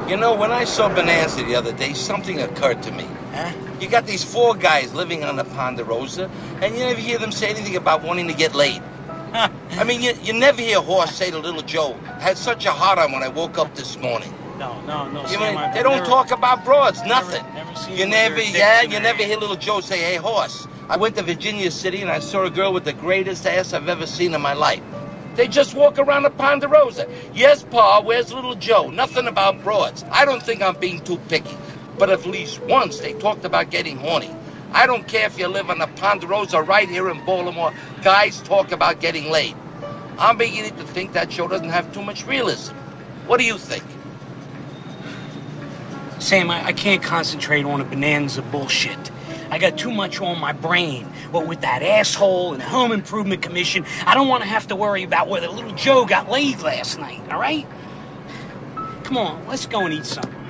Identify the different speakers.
Speaker 1: You know, when I saw Bonanza the other day, something occurred to me.
Speaker 2: Huh?
Speaker 1: You got these four guys living on the Ponderosa, and you never hear them say anything about wanting to get laid. I mean, you never hear Horse say to Little Joe, had such a hard on when I woke up this morning.
Speaker 2: No,
Speaker 1: You
Speaker 2: Sam,
Speaker 1: mean, they don't talk about broads, nothing.
Speaker 2: Never seen
Speaker 1: You
Speaker 2: them with
Speaker 1: never,
Speaker 2: their dicks
Speaker 1: yeah,
Speaker 2: in
Speaker 1: you
Speaker 2: their
Speaker 1: never
Speaker 2: hand.
Speaker 1: hear Little Joe say, hey, Horse, I went to Virginia City and I saw a girl with the greatest ass I've ever seen in my life. They just walk around the Ponderosa. Yes, Pa, where's Little Joe? Nothing about broads. I don't think I'm being too picky. But at least once they talked about getting horny. I don't care if you live on the Ponderosa right here in Baltimore. Guys talk about getting laid. I'm beginning to think that show doesn't have too much realism. What do you think?
Speaker 2: Sam, I can't concentrate on a Bonanza bullshit. I got too much on my brain. What with that asshole and the Home Improvement Commission, I don't want to have to worry about whether Little Joe got laid last night, all right? Come on, let's go and eat something.